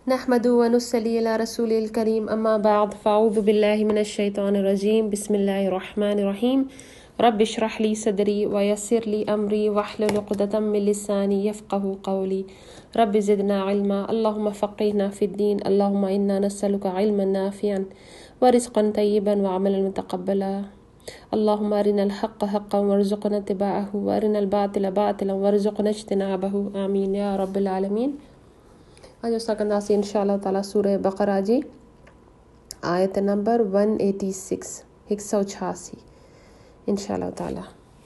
नहमदु व नुसल्ली अला रसूलिल करीम अम्मा बाद फ़अऊज़ु बिल्लाहि मिनश शैतानिर रजीम बिस्मिल्लाहिर रहमानिर रहीम रब्बि इश्रह ली सदरी व यस्सिर ली अमरी वहलुल उक़दतम मिन लिसानी यफ़क़हू क़ौली रब्बि ज़िदना इल्मा अल्लाहुम्मा फ़क़्हिना फ़िद्दीन अल्लाहुम्मा इन्ना नस्अलुका इल्मन नाफ़िअन व रिज़्क़न तय्यिबन व अमलन मुतक़ब्बला अल्लाहुम्मा अरिनल हक़्क़ हक़्क़न वरज़ुक़ना इत्तिबाअहू व अरिनल बातिला बातिलन वरज़ुक़ना इज्तिनाबहू आमीन या रब्बिल आलमीन। अॼु असां कंदासीं इंशाअल्लाह ताला सूरह बक़रा जी आयत नंबर 186 186 इंशाअल्लाह ताला।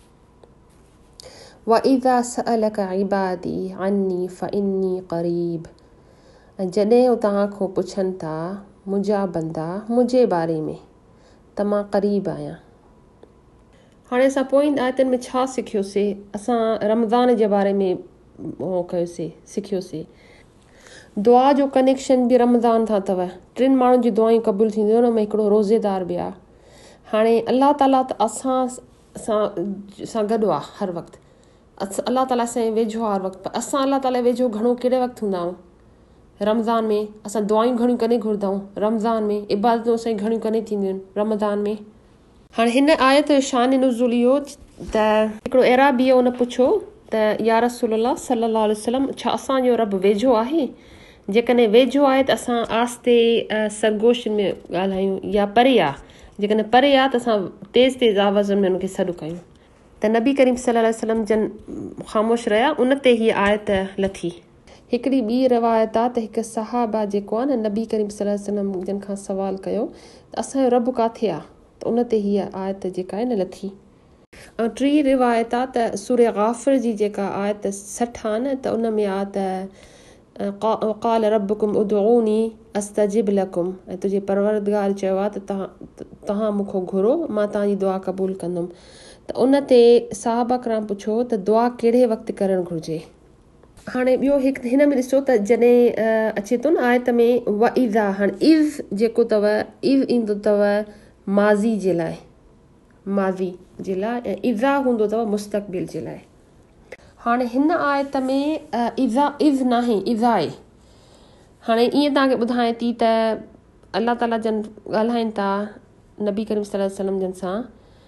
वइज़ा सअलक इबादी अन्नी फ़इन्नी क़रीब, जॾहिं तव्हां खां पुछनि था मुंहिंजा बंदा मुंहिंजे बारे में त मां क़रीब आहियां। हाणे असां पोइ आयतनि में छा सिखियोसीं? असां रमज़ान जे बारे में सिखियोसीं। दुआ जो कनेक्शन बि रमज़ान सां अथव। टिनि माण्हुनि जी दुआयूं क़बूल थींदियूं, हुन में हिकिड़ो रोज़ेदार बि आहे। हाणे अल्लाह ताला त असां गॾु आहे हर वक़्तु। अल्लाह ताला असांजे वेझो आहे हर वक़्तु। पर असां अल्लाह ताला वेझो घणो कहिड़े वक़्तु हूंदा आहियूं? रमज़ान में। असां दुआयूं घणियूं कॾहिं घुरंदा आहियूं? रमज़ान में। इबादतूं असांजी घणियूं कॾहिं थींदियूं आहिनि? रमज़ान में। हाणे हिन आयत जो शान नुज़ुल इहो त हिकिड़ो अराबी उन पुछो त या रसूलल्लाह सल्लल्लाहु अलैहि वसल्लम, छा असांजो रब वेझो आहे? जेकॾहिं वेझो आहे त असां आस्ते सरगोश में ॻाल्हायूं, या परे आहे जेकॾहिं परे आहे त असां तेज़ तेज़ आवाज़ में उनखे सॾु कयूं। त नबी करीम सल्लल्लाहु अलैहि वसल्लम जन ख़ामोश रहिया, उन ते हीअ आयत लथी। हिकिड़ी ॿी रिवायत आहे त हिकु सहाबा जेको आहे न नबी करीम सल्लल्लाहु अलैहि वसल्लम जन खां सवाल कयो त असांजो रब किथे आहे? त उन ते हीअ आयत जेका आहे न लथी। ऐं टी रिवायत आहे त सूरह गाफ़िर जी जेका आयत 60 आहे न, त उन में आहे त क़ाल रब्बुकुम उदऊनी अस्तजिब लकुम, ऐं तुंहिंजे परवरदिगार चयो आहे त तव्हां मूंखों घुरो, मां तव्हांजी दुआ क़बूल कंदुमि। त उन ते साहबा कराम पुछो त दुआ कहिड़े वक़्तु करणु घुरिजे? हाणे ॿियो हिकु हिन में ॾिसो त जॾहिं अचे थो न आयत में वइज़ा, हाणे इज़ जेको अथव इज़ ईंदो अथव माज़ी जे लाइ, माज़ी जे लाइ, ऐं इज़ा हूंदो अथव मुस्तक़बिल जे लाइ। हाणे हिन आयत में इज़ नाहे, इज़ा आहे। हाणे ईअं तव्हांखे ॿुधायां थी त अल्लाह ताला जन ॻाल्हाइनि था नबी करीम सल्लल्लाहु अलैहि वसल्लम जन सां।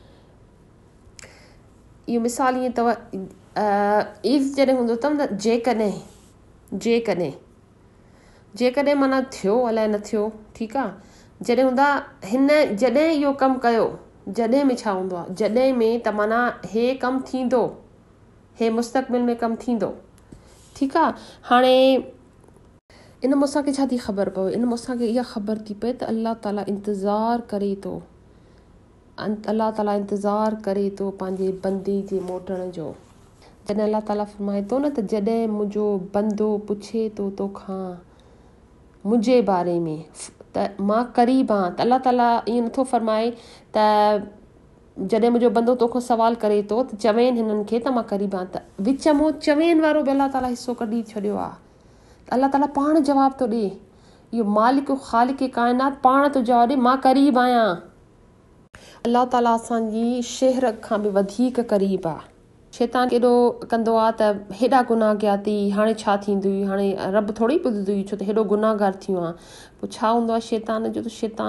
इहो मिसाल ईअं अथव, इज़ जॾहिं हूंदो अथव न जेकॾहिं माना थियो अलाए न थियो, ठीकु आहे। जॾहिं हूंदा हिन जॾहिं इहो कमु कयो, जॾहिं में छा हूंदो आहे? जॾहिं में त माना हे कमु थींदो, हे मुस्तक़बिल में कमु थींदो, ठीकु आहे। हाणे इन में असांखे छा थी ख़बर पवे? इन में असांखे इहा ख़बर थी पए त अल्लाह ताला इंतज़ारु करे थो, अल्लाह ताला इंतज़ारु करे थो पंहिंजे बंदे जे मोटण जो। जॾहिं अल्लाह ताला फरमाए थो न त जॾहिं मुंहिंजो बंदो पुछे थो तोखां मुंहिंजे बारे में त मां क़रीब आहियां, त अल्लाह ताला ईअं नथो फरमाए त जॾहिं मुंहिंजो बंदो तोखां सवाल करे थो त चवेनि हिननि खे त मां क़रीब आहियां। त विच में चवेनि वारो बि अल्लाह ताला हिसो कढी छॾियो आहे। त अल्लाह ताला पाण जवाबु थो ॾिए, इहो मालिक ख़ालिक काइनात पाण थो जवाबु ॾिए, मां क़रीब आहियां। अल्लाह ताला असांजी शहर खां बि वधीक क़रीब आहे। शैतान केॾो कंदो आहे त हेॾा गुनाह कया थी, हाणे छा थींदी? हाणे रब थोरी ॿुधंदी, छो त हेॾो गुनाहगार थियो आहे। पोइ छा हूंदो आहे शैतान जो? त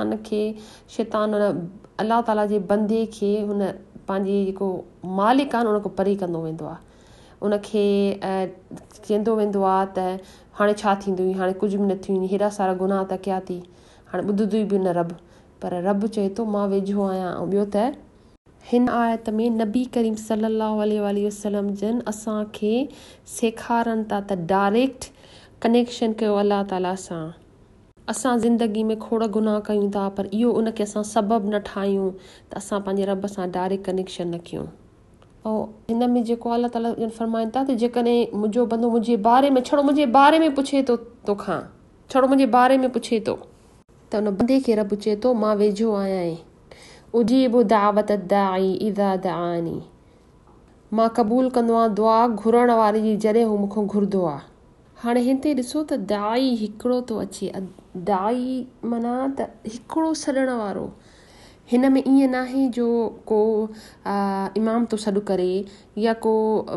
शैतान अल्लाह ताला जे बंदे खे हुन पंहिंजे जेको मालिक आहे न उनखां परे कंदो वेंदो आहे। उनखे चवंदो वेंदो आहे त हाणे छा थींदी? हाणे कुझु बि न थींदी, हेॾा सारा गुनाह त कया थी, हाणे ॿुधंदी बि न रब। पर रब चए थो मां वेझो आहियां। ऐं ॿियो त हिन आयत में नबी करीम सल्लल्लाहु अलैहि वसल्लम जन असांखे सेखारनि था त डायरेक्ट कनेक्शन कयो अल्लाह ताला सां। असां ज़िंदगी में खोड़ गुनाह कयूं था, पर इहो उनखे असां सबबु न ठाहियूं त असां पंहिंजे रब सां डायरेक्ट कनेक्शन न कयूं। ऐं हिन में जेको अल्लाह ताला जन फरमाइनि था त जेकॾहिं मुंहिंजो बंदो मुंहिंजे बारे में छड़ो मुंहिंजे बारे में पुछे थो तोखां, छड़ो मुंहिंजे बारे में पुछे थो, त उन बंदे खे रब चए थो मां वेझो आहियां। उजीबु दावत दाई इज़ा दआनी, मां क़बूल कंदो आहियां दुआ घुरण वारे जी जॾहिं हू मूंखां घुरंदो आहे। हाणे हिन ते ॾिसो त दाई हिकिड़ो थो अचे। दाई माना त हिकिड़ो सॾण वारो, हिन में ईअं न आहे जो को इमाम थो सॾु करे या को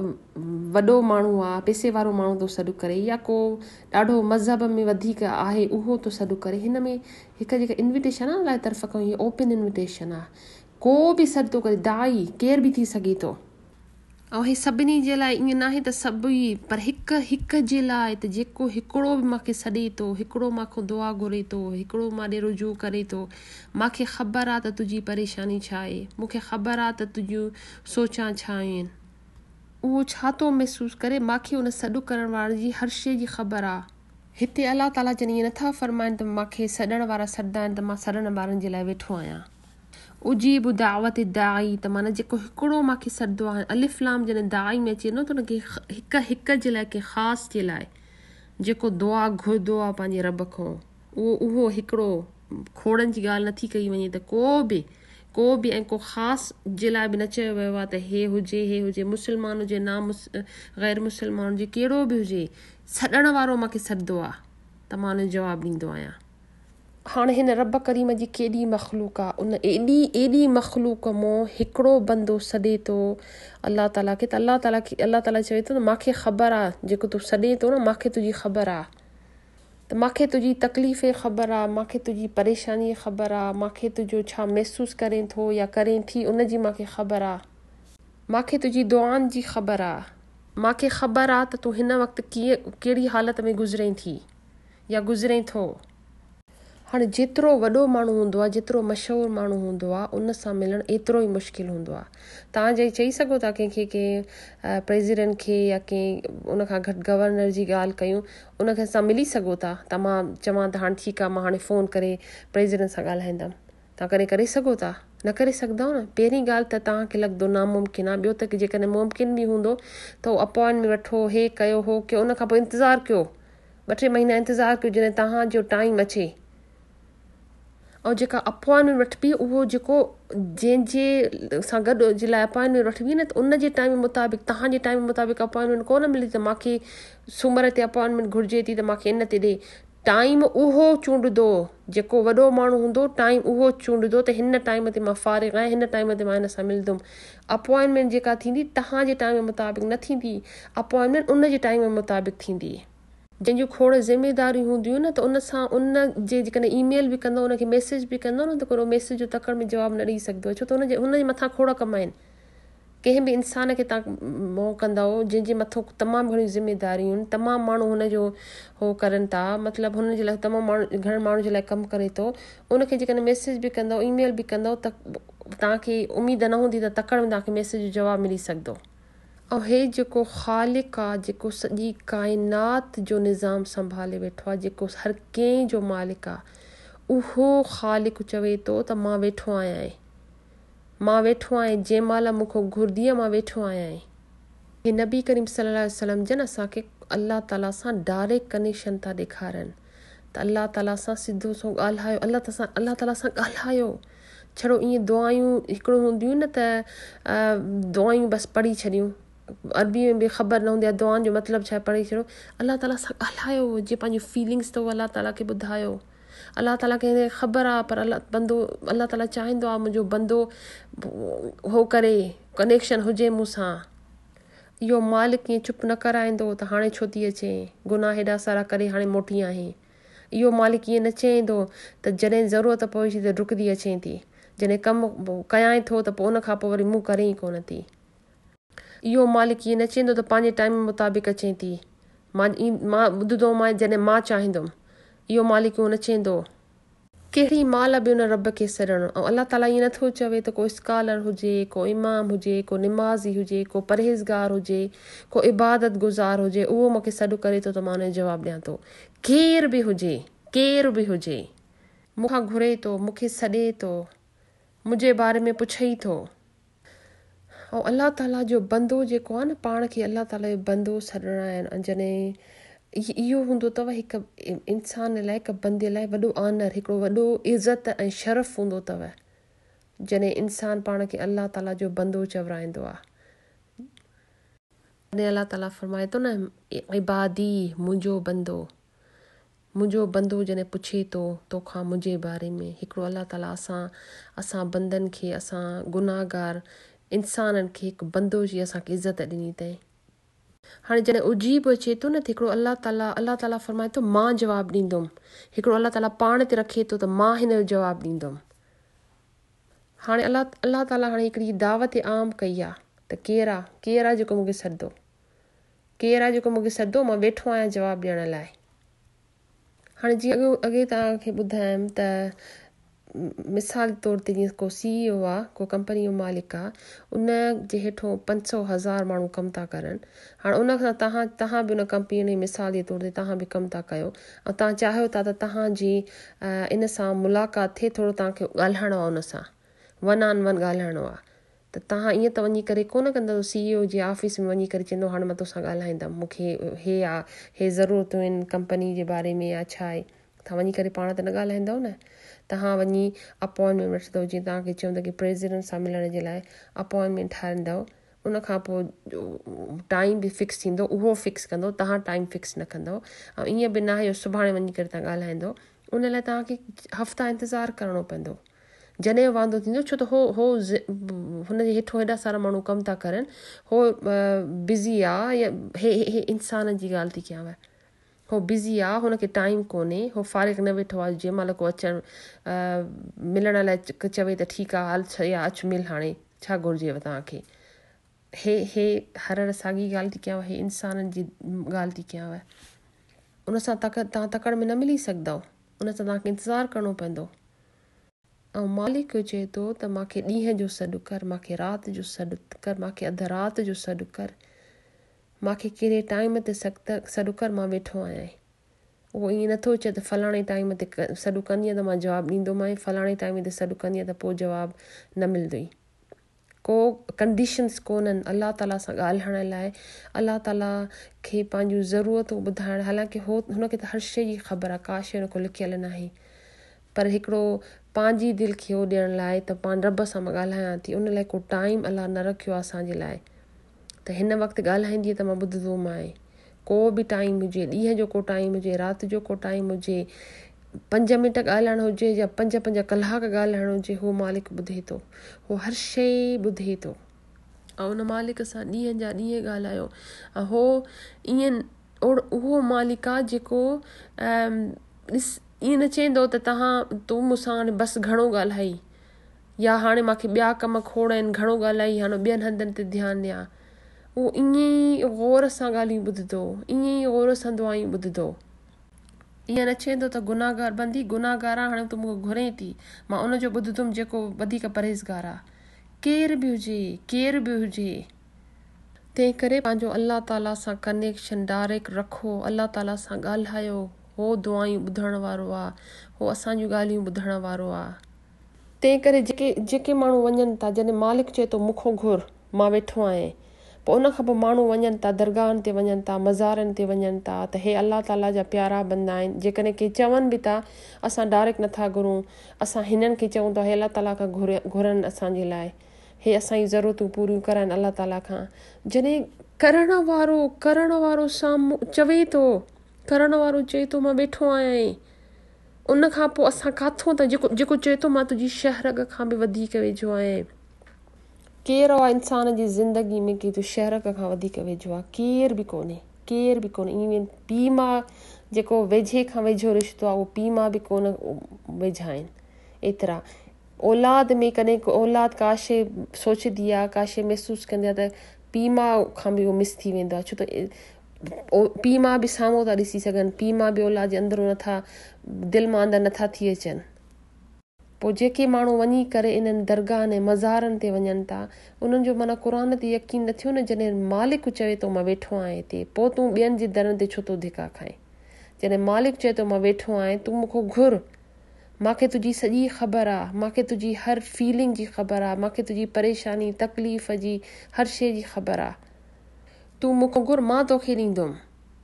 वॾो माण्हू आहे पैसे वारो माण्हू थो सॾु करे या को ॾाढो मज़हब में वधीक आहे उहो थो सॾु करे। हिन में हिकु जेका इंविटेशन आहे अलाह तरफ़ खां हीअ ओपन इंविटेशन आहे। को बि सॾु थो करे, दाई केर बि थी सघे थो। ऐं हे सभिनी जे लाइ ईअं न आहे त सभु ई, पर हिकु जे लाइ त जेको हिकिड़ो बि मूंखे सॾे थो, हिकिड़ो मूंखां दुआ घुरे थो, हिकिड़ो मां ॾे रुजू करे थो, मूंखे ख़बर आहे त तुंहिंजी परेशानी छा आहे, मूंखे ख़बर आहे त तुंहिंजूं सोचां छा आहिनि, उहो छा थो महसूसु करे, मूंखे उन सॾु करण वारे जी हर शइ जी ख़बर आहे। हिते अलाह ताला जन ईअं नथा फरमाइनि त मूंखे सॾण वारा सॾंदा आहिनि त मां सॾण वारनि जे लाइ वेठो आहियां। उजीब दावत दाई, त माना जेको हिकिड़ो मूंखे सॾंदो आहे, अलिफ लाम जॾहिं दाई में अचे न त हुनखे हिक जे लाइ, के ख़ासि जे लाइ जेको दुआ घुरंदो आहे पंहिंजे रब खां, उहो हिकिड़ो खोड़नि जी ॻाल्हि नथी कई वञे त को बि ऐं को ख़ासि जे लाइ बि न चयो वियो आहे त हे हुजे मुस्लमान हुजे गैर मुस्लमान हुजे, कहिड़ो बि हुजे, सॾण वारो मूंखे सॾंदो आहे त मां हुनजो जवाबु ॾींदो आहियां। हाणे हिन रब करीम जी केॾी मख़लूक आहे, उन एॾी मख़लूक मां हिकिड़ो बंदो सॾे थो अलाह ताला खे, त अलाह ताला चवे थो न मूंखे ख़बर आहे, जेको तूं सॾे थो न मूंखे तुंहिंजी ख़बर आहे, त मूंखे तुंहिंजी तकलीफ़ ख़बर आहे, मूंखे तुंहिंजी परेशानी ख़बर आहे, मूंखे तुंहिंजो छा महसूसु करे थो या करे थी उनजी मूंखे ख़बर आहे, मूंखे तुंहिंजी दुआनि जी ख़बर आहे, मूंखे ख़बर आहे त तूं हिन वक़्तु कहिड़ी हालत में गुज़रे थी या गुज़रे थो। हाणे जेतिरो वॾो माण्हू हूंदो आहे, जेतिरो मशहूरु माण्हू हूंदो आहे, उन सां मिलणु एतिरो ई मुश्किल हूंदो आहे। तव्हां चई सघो था कंहिंखे प्रेसिडेंट खे या कंहिं उन खां घटि गवर्नर जी ॻाल्हि कयूं, उनखे असां मिली सघो था, त मां चवां त हाणे ठीकु आहे, मां हाणे फ़ोन करे प्रेसिडेंट सां ॻाल्हाईंदमि, तव्हां करे सघो था? न करे सघंदव न। पहिरीं ॻाल्हि त तव्हांखे लॻंदो नामुमकिन आहे, ॿियो त जेकॾहिं मुमकिन बि हूंदो त उहो अपॉइंटमेंट वठो, हे कयो हो कयो, उन खां पोइ इंतज़ारु कयो, 2-3 महीना इंतज़ारु कयो जॾहिं तव्हांजो टाइम अचे। ऐं जेका अपॉइंटमेंट वठिबी, उहो जेको जंहिंजे सां गॾु जे लाइ अपॉइंटमेंट वठिबी न, त उन जे टाइम मुताबिक़, तव्हांजे टाइम मुताबिक़ अपॉइंटमेंट कोन मिली त मूंखे सूमर ते अपॉइंटमेंट घुरिजे थी त मूंखे इन ते ॾे, टाइम उहो चूंडदो, जेको वॾो माण्हू हूंदो टाइम उहो चूंडदो त हिन टाइम ते मां फारिग़ आहियां, हिन टाइम ते मां हिन सां मिलंदुमि। अपॉइंटमेंट जेका थींदी तव्हांजे टाइम मुताबिक़ न थींदी, अपॉइंटमेंट उन जे टाइम मुताबिक़ थींदी। जंहिंजूं खोड़ ज़िमेदारियूं हूंदियूं न, त उन सां उन जे जेकॾहिं ईमेल बि कंदो, उनखे मैसेज बि कंदो न, त को मैसेज जो तकड़ में जवाबु न ॾेई सघंदो, छो त हुनजे मथां खोड़ कम आहिनि। कंहिं बि इंसान खे तव्हां मोह कंदो जंहिंजे मथां तमामु घणियूं ज़िमेदारियूं आहिनि, तमामु माण्हू हुनजो हो करनि था, मतिलबु हुनजे लाइ तमामु घणनि माण्हू जे लाइ कमु करे थो, उनखे जेकॾहिं मैसेज बि कंदो, ईमेल बि कंदो, त तव्हांखे उमेद न हूंदी त तकड़ में तव्हांखे मैसेज जो जवाबु मिली सघंदो। ऐं हे जेको ख़ालिक़ आहे, जेको सॼी काइनात जो निज़ाम संभाले वेठो आहे, जेको हर कंहिं जो मालिक आहे, उहो ख़ालिक़ चवे थो त मां वेठो आहियां, मां वेठो आहियां, जंहिं महिल मूंखां घुरंदी मां वेठो आहियां। हे नबी करीम सल्लल्लाहु अलैहि वसल्लम जन असांखे अल्लाह ताला सां डायरेक्ट कनेक्शन था ॾेखारनि, त अल्लाह ताला सां सिधो सो ॻाल्हायो, अल्लाह ताला सां ॻाल्हायो। छड़ो ईअं दुआयूं हिकिड़ो हूंदियूं न त दुआयूं बसि पढ़ी छॾियूं, अरबी में बि ख़बर न हूंदी आहे दुआनि जो मतिलबु छा आहे, पढ़ी छॾियो। अल्लाह ताला सां ॻाल्हायो, जीअं पंहिंजी फीलिंग्स अथव अल्लाह ताला खे ॿुधायो। अल्लाह ताला खे ख़बर आहे, पर अल्लाह ताला चाहींदो आहे मुंहिंजो बंदो हो करे, कनेक्शन हुजे मूंसां। इहो मालिक कीअं चुप न कराईंदो त हाणे छो थी अचे, गुनाह हेॾा सारा करे हाणे मोटी आहे। इहो मालिक ईअं न चईंदो त जॾहिं ज़रूरत पवे थी त डुकंदी अचे थी, जॾहिं कमु कयां थो त पोइ उन खां पोइ वरी मूं करे ई कोन थी। इहो मालिक ईअं न चईंदो त पंहिंजे टाइम मुताबिक़ अचे थी, मां ॿुधंदो मां जॾहिं मां चाहींदुमि, इहो मालिक इहो न चईंदो। कहिड़ी माल बि उन रब खे सॾणो। ऐं अल्लाह ताला ईअं नथो चवे त को स्कॉलर हुजे, को इमाम हुजे, को निमाज़ी हुजे, को परहेज़गार हुजे, को इबादत गुज़ार हुजे, उहो मूंखे सॾु करे थो त मां हुनजो जवाबु ॾियां थो। केर बि हुजे मूंखां घुरे थो, मूंखे सॾे थो, मुंहिंजे बारे में पुछे थो। ऐं अल्लाह ताला जो बंदो जेको आहे न, पाण खे अल्लाह ताला जो बंदो सॾणा आहिनि। जॾहिं इहो हूंदो अथव हिकु इंसान लाइ, हिकु बंदे लाइ वॾो ऑनर, हिकिड़ो वॾो इज़त ऐं शरफ़ हूंदो अथव, जॾहिं इंसान पाण खे अल्लाह ताला जो बंदो चवराईंदो आहे। अल्लाह ताला फरमाए थो न, इबादी मुंहिंजो बंदो, मुंहिंजो बंदो जॾहिं पुछे थो तोखां मुंहिंजे बारे में, हिकिड़ो अलाह ताला असां बंदनि खे, असां गुनाहगार इंसाननि खे हिकु बंदो जी असांखे इज़त ॾिनी अथई। हाणे जॾहिं उजीब अचे थो न त हिकिड़ो अलाह ताला फरमाए थो मां जवाबु ॾींदुमि। हिकिड़ो अलाह ताला पाण ते रखे थो त मां हिन जो जवाबु ॾींदुमि। हाणे अलाह ताला हाणे हिकिड़ी दावत आम कई आहे त केरु आहे जेको मूंखे सॾंदो, केरु आहे जेको मूंखे सॾंदो, मां वेठो आहियां जवाबु ॾियण लाइ। हाणे जीअं अॻे तव्हांखे ॿुधायमि त मिसाल तौर ते जीअं को CEO आहे, को कंपनी जो मालिक आहे, उन जे हेठो 500,000 माण्हू कमु था करनि। हाणे उन खां तव्हां बि उन कंपनीअ जी मिसाल जे तौर ते तव्हां बि कमु था कयो ऐं तव्हां चाहियो था त तव्हांजी इन सां मुलाक़ात थिए, थोरो तव्हांखे ॻाल्हाइणो आहे उन सां, 1 on 1 ॻाल्हाइणो आहे। त तव्हां ईअं त वञी करे कोन कंदव CEO जे ऑफिस में वञी करे चवंदो हाणे मां तोसां ॻाल्हाईंदमि, मूंखे हे ज़रूरतूं आहिनि कंपनी जे बारे में या छा आहे। तव्हां वञी करे पाण त न ॻाल्हाईंदव न, तव्हां वञी अपॉइंटमेंट वठंदव, जीअं तव्हांखे चवंदा की प्रेसिडेंट सां मिलण जे लाइ अपॉइंटमेंट ठाहींदव, उन खां पोइ टाइम बि फिक्स थींदो, उहो फिक्स कंदो, तव्हां टाइम फिक्स न कंदव। ऐं ईअं बि न आहे सुभाणे वञी करे तव्हां ॻाल्हाईंदव, उन लाइ तव्हांखे हफ़्ता इंतज़ारु करिणो पवंदो। जॾहिं वांदो थींदो, छो त हुनजे हेठो हेॾा सारा माण्हू कमु था करनि, हो बिज़ी आहे या हे इंसान जी ॻाल्हि थी कयांव, हो बिज़ी आहे, हुनखे टाइम कोन्हे, हो फारिग न वेठो आहे, जंहिं महिल को अचणु मिलण लाइ चवे त ठीकु आहे हल या अचु मिल, हाणे छा घुरिजेव तव्हांखे। हे हर साॻी ॻाल्हि थी कयांव, हे इंसाननि जी ॻाल्हि थी कयांव। उन सां तव्हां तकड़ में न मिली सघंदव, उन सां तव्हांखे इंतज़ारु करिणो पवंदो। ऐं मालिक चए थो त मूंखे ॾींहं जो सॾु कर, मूंखे राति जो सॾु कर, मूंखे अधु राति जो सॾु कर, मूंखे कहिड़े टाइम ते सॾु कर, मां वेठो आहियां। उहो ईअं नथो चए त फलाणे टाइम ते सॾु कंदीअ त मां जवाबु ॾींदोमांइ, फलाणे टाइम ते सॾु कंदीअ त पोइ जवाबु न मिलंदो। को कंडीशन्स कोन्हनि अलाह ताला सां ॻाल्हाइण लाइ, अलाह ताला खे पंहिंजूं ज़रूरतूं ॿुधाइण। हालांकि हुनखे त हर शइ जी ख़बर आहे, का शइ हुनखे लिकियल न आहे, पर हिकिड़ो पंहिंजी दिलि खे उहो ॾियण लाइ त पाण रब सां मां ॻाल्हायां थी, उन लाइ को टाइम अलाह न रखियो आहे असांजे लाइ त हिन वक़्तु ॻाल्हाईंदीअ त मां ॿुधंदोमांइ। को बि टाइम हुजे, ॾींहं जो को टाइम हुजे, राति जो को टाइम हुजे, 5 मिंट ॻाल्हाइणु हुजे या 5 कलाक ॻाल्हाइणु हुजे, हो मालिक ॿुधे थो, हो हर शइ ॿुधे थो। ऐं उन मालिक सां ॾींहं जा ॾींहं ॻाल्हायो। ऐं हो ईअं उहो मालिक आहे जेको ईअं न चवंदो त तूं मूंसां हाणे बसि घणो ॻाल्हाई, या हाणे मूंखे ॿिया कम खोड़ आहिनि, घणो ॻाल्हाई, हाणे ॿियनि हंधनि ते ध्यानु ॾियां। उहो ईअं ई गौर सां ॻाल्हियूं ॿुधंदो, ईअं ई गौर सां दुआयूं ॿुधंदो। ईअं न चवंदो त गुनाहगार बंदी गुनाहगार आहे, हाणे तूं मूंखे घुरे थी, मां उनजो ॿुधंदुमि जेको वधीक परहेज़गार आहे, केर बि हुजे। तंहिं करे पंहिंजो अलाह ताला सां कनेक्शन डायरेक्ट रखो, अलाह ताला सां ॻाल्हायो, हो दुआयूं ॿुधण वारो आहे, हो असांजूं ॻाल्हियूं ॿुधण वारो आहे। तंहिं करे जेके माण्हू वञनि था, जॾहिं मालिक चए थो मूंखों घुर, मां वेठो आहियां, पोइ उन खां पोइ माण्हू वञनि था, दरगाहनि ते वञनि था, मज़ारनि ते वञनि था, त हे अलाह ताला जा प्यारा बंदा आहिनि। जेकॾहिं के चवनि बि था असां डायरेक्ट नथा घुरूं, असां हिननि खे चऊं था हे अलाह ताला खां घुरनि असांजे लाइ, हे असांजी ज़रूरतूं पूरियूं कराइनि अलाह ताला खां। जॾहिं करण वारो साम्हूं चवे थो, करण वारो चए थो मां वेठो आहियां, उन खां पोइ असां काथों था, जेको चए थो मां तुंहिंजी शहरग खां बि वधीक वेझो आहियां। केरु आहे इंसान जी ज़िंदगी में की तूं शहरग खां वधीक वेझो आहे? केर बि कोन्हे। ईअं पीउ मां जेको वेझे खां वेझो रिश्तो आहे, उहो पीउ मां बि कोन वेझा आहिनि एतिरा। औलाद में कॾहिं औलाद का शइ सोचंदी आहे, का शइ महसूसु कंदी आहे त पीउ मां खां बि उहो मिस थी वेंदो आहे, छो त पीउ मां बि साम्हूं था ॾिसी सघनि, पीउ मां बि औलाद जे अंदरो नथा, दिलि मां अंदरि नथा थी अचनि। पोइ जेके माण्हू वञी करे इन्हनि दरगाहनि ऐं मज़ारनि ते वञनि था, उन्हनि जो माना क़ुर ते यकीन न थियो न। जॾहिं मालिक चवे थो मां वेठो आहियां हिते, पोइ तूं ॿियनि जे दरनि ते छो थो धिका खाए? जॾहिं मालिक चए थो मां वेठो आहियां, तूं मूंखां घुर, मूंखे तुंहिंजी सॼी ख़बर आहे, मूंखे तुंहिंजी हर फीलिंग जी ख़बर आहे, मूंखे तुंहिंजी परेशानी तकलीफ़ जी हर शइ जी ख़बर आहे, तूं मूंखां घुर, मां तोखे ॾींदुमि।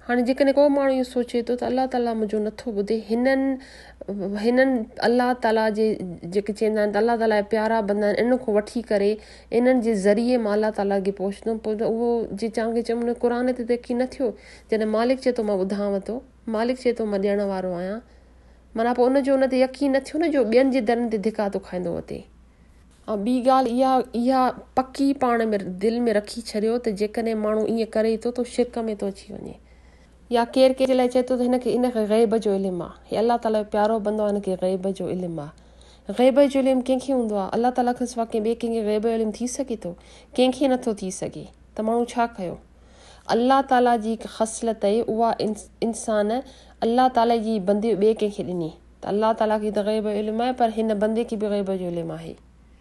हाणे जेकॾहिं को माण्हू इहो सोचे थो त अलाह ताला मुंहिंजो नथो ॿुधे, हिननि अलाह ताला जे जेके चवंदा आहिनि त अलाह ताला जा प्यारा बंदा आहिनि, इन खां वठी करे इन्हनि जे ज़रिए मां अलाह ताला खे पहुचंदुमि, पोइ त उहो जे तव्हांखे चवंदो क़ुर ते यकीन न थियो, जॾहिं मालिक चए थो मां ॿुधांव थो, मालिक चए थो मां ॾियण वारो आहियां, माना पोइ उनजो उन ते यकीन न थियो न, जो ॿियनि जे दरनि ते धिका थो खाईंदो अचे। ऐं ॿी ॻाल्हि इहा पकी पाण में दिलि में रखी छॾियो त जेकॾहिं माण्हू ईअं करे थो त शिरक में थो अची वञे, या केरु कंहिंजे लाइ चए थो त इनखे ग़ैब जो इल्मु आहे, हे अलाह ताला जो प्यारो बंदो आहे, हिनखे ग़ैब जो इल्मु आहे। ग़ैब जो इल्मु कंहिंखे हूंदो आहे? अलाह ताला खां सवाइ कंहिं ॿिए कंहिंखे ग़ैब जो इल्मु थी सघे थो? कंहिंखे नथो थी सघे, त माण्हू छा कयो? अलाह ताला जी हिकु ख़सलत आहे, उहा इंसान अलाह ताला जी बंदे ॿिए कंहिंखे ॾिनी, त अलाह ताला खे त ग़ैब जो इल्मु आहे, पर हिन बंदे खे बि ग़ैब जो इल्मु आहे।